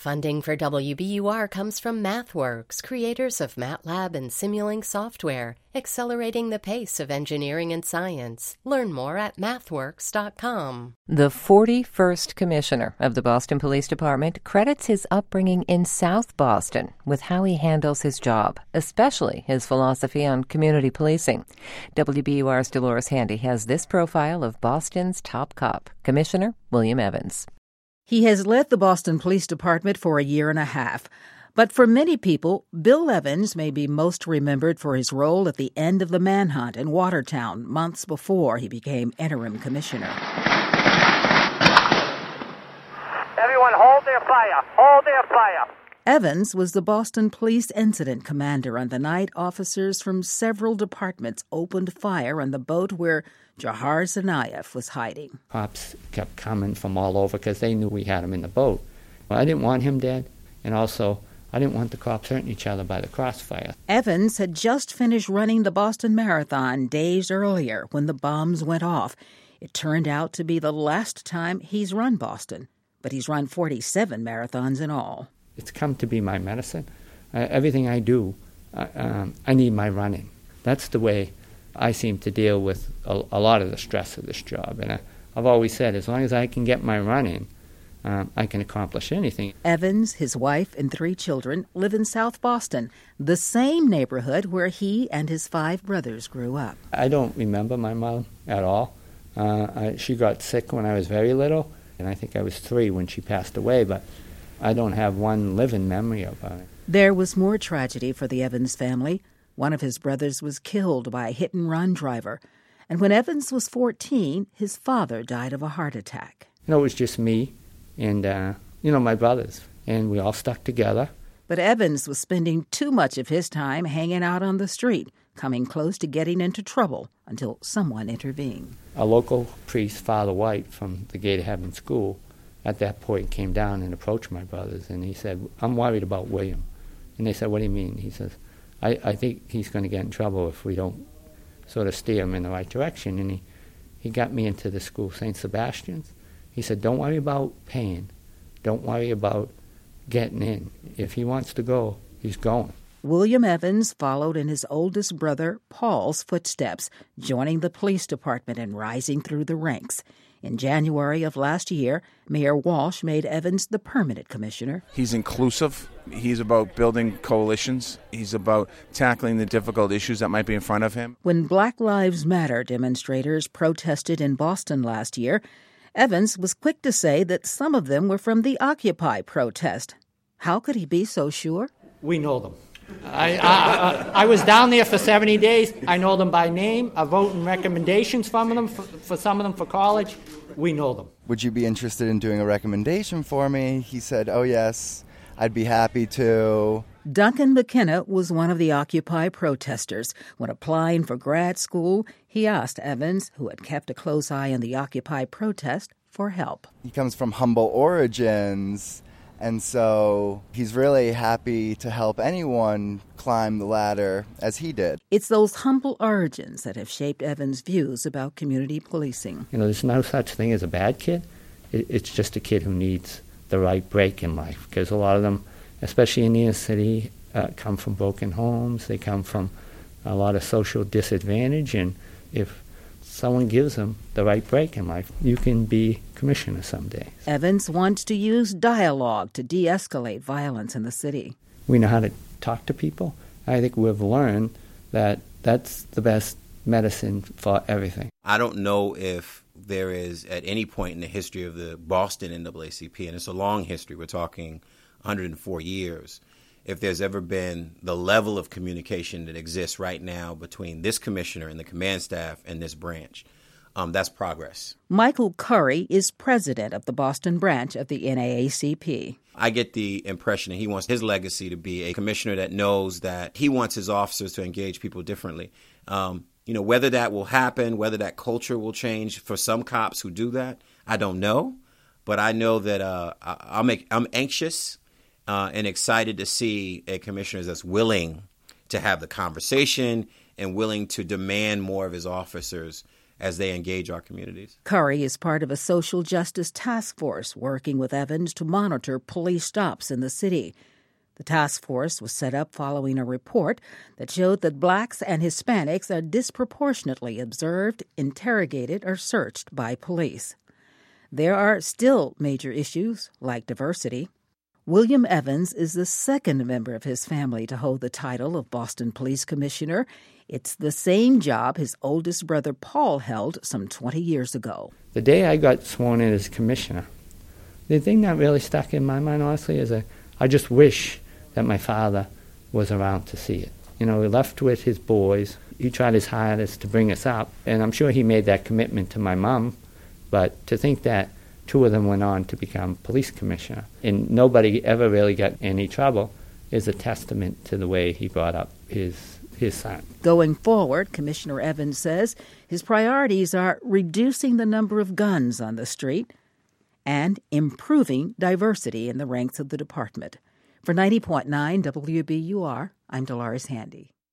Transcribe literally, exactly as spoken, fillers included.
Funding for W B U R comes from MathWorks, creators of MATLAB and Simulink software, accelerating the pace of engineering and science. Learn more at mathworks dot com. The forty-first commissioner of the Boston Police Department credits his upbringing in South Boston with how he handles his job, especially his philosophy on community policing. W B U R's Dolores Handy has this profile of Boston's top cop, Commissioner William Evans. He has led the Boston Police Department for a year and a half. But for many people, Bill Evans may be most remembered for his role at the end of the manhunt in Watertown months before he became interim commissioner. Everyone hold their fire! Hold their fire! Evans was the Boston Police Incident Commander on the night officers from several departments opened fire on the boat where Jahar Tsarnaev was hiding. Cops kept coming from all over because they knew we had him in the boat. Well, I didn't want him dead, and also I didn't want the cops hurting each other by the crossfire. Evans had just finished running the Boston Marathon days earlier when the bombs went off. It turned out to be the last time he's run Boston, but he's run forty-seven marathons in all. It's come to be my medicine. Uh, everything I do, uh, um, I need my running. That's the way I seem to deal with a, a lot of the stress of this job. And I, I've always said, as long as I can get my running, um, I can accomplish anything. Evans, his wife, and three children live in South Boston, the same neighborhood where he and his five brothers grew up. I don't remember my mom at all. Uh, I, she got sick when I was very little, and I think I was three when she passed away, but I don't have one living memory of her. There was more tragedy for the Evans family. One of his brothers was killed by a hit-and-run driver. And when Evans was fourteen, his father died of a heart attack. You know, it was just me and, uh, you know, my brothers, and we all stuck together. But Evans was spending too much of his time hanging out on the street, coming close to getting into trouble until someone intervened. A local priest, Father White, from the Gate of Heaven School, at that point came down and approached my brothers, and he said, I'm worried about William. And they said, what do you mean? He says, I, I think he's going to get in trouble if we don't sort of steer him in the right direction. And he, he got me into the school, Saint Sebastian's. He said, don't worry about paying. Don't worry about getting in. If he wants to go, he's going. William Evans followed in his oldest brother, Paul's, footsteps, joining the police department and rising through the ranks. In January of last year, Mayor Walsh made Evans the permanent commissioner. He's inclusive. He's about building coalitions. He's about tackling the difficult issues that might be in front of him. When Black Lives Matter demonstrators protested in Boston last year, Evans was quick to say that some of them were from the Occupy protest. How could he be so sure? We know them. I, I, I was down there for seventy days. I know them by name. I vote in recommendations from them, for, for some of them for college. We know them. Would you be interested in doing a recommendation for me? He said, oh, yes, I'd be happy to. Duncan McKenna was one of the Occupy protesters. When applying for grad school, he asked Evans, who had kept a close eye on the Occupy protest, for help. He comes from humble origins. And so he's really happy to help anyone climb the ladder as he did. It's those humble origins that have shaped Evans' views about community policing. You know, there's no such thing as a bad kid. It's just a kid who needs the right break in life, because a lot of them, especially in the inner city, uh, come from broken homes. They come from a lot of social disadvantage, and if someone gives them the right break in life, you can be commissioner someday. Evans wants to use dialogue to de-escalate violence in the city. We know how to talk to people. I think we've learned that that's the best medicine for everything. I don't know if there is, at any point in the history of the Boston N double A C P, and it's a long history, we're talking one hundred four years, if there's ever been the level of communication that exists right now between this commissioner and the command staff and this branch. Um, that's progress. Michael Curry is president of the Boston branch of the N double A C P. I get the impression that he wants his legacy to be a commissioner that knows that he wants his officers to engage people differently. Um, you know, whether that will happen, whether that culture will change for some cops who do that, I don't know. But I know that uh, I, I'll make, I'm anxious uh, and excited to see a commissioner that's willing to have the conversation and willing to demand more of his officers as they engage our communities. Curry is part of a social justice task force working with Evans to monitor police stops in the city. The task force was set up following a report that showed that blacks and Hispanics are disproportionately observed, interrogated, or searched by police. There are still major issues like diversity. William Evans is the second member of his family to hold the title of Boston Police Commissioner. It's the same job his oldest brother Paul held some twenty years ago. The day I got sworn in as commissioner, the thing that really stuck in my mind, honestly, is I, I just wish that my father was around to see it. You know, he left with his boys. He tried his hardest to bring us up, and I'm sure he made that commitment to my mom, but to think that two of them went on to become police commissioner and nobody ever really got any trouble is a testament to the way he brought up his his son. Going forward, Commissioner Evans says his priorities are reducing the number of guns on the street and improving diversity in the ranks of the department. For ninety point nine W B U R, I'm Dolores Handy.